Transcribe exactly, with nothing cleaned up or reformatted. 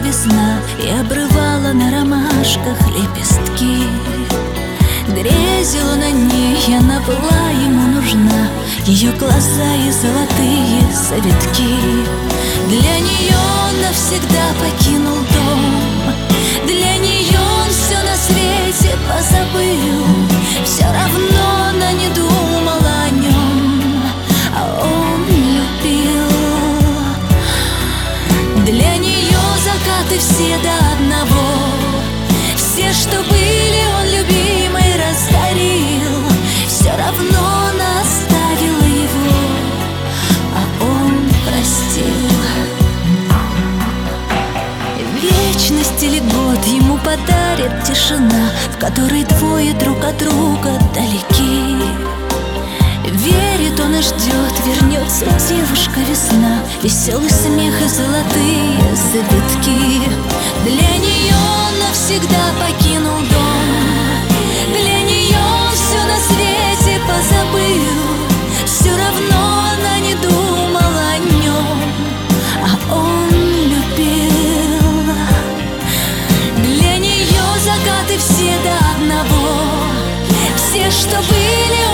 весна и обрывала на ромашках лепестки. Грезила на ней, она была ему нужна, ее глаза и золотые завитки. Для нее он навсегда покинул дом, для нее он все на свете позабыл. Все равно она не думала о нем, а он любил. Для нее закаты все до одного, все, что были, он любимый раздарил. Все равно она оставила его, а он простил. Вечность или год ему подарит тишина, в которой двое друг от друга далеки. Верит он и ждет, вернется девушка весна, веселый смех и золотые завитки. Для нее он навсегда покинул дом, для нее он все на свете позабыл. Все равно она не думала о нем, а он любил. Для нее закаты все до одного, все, что были,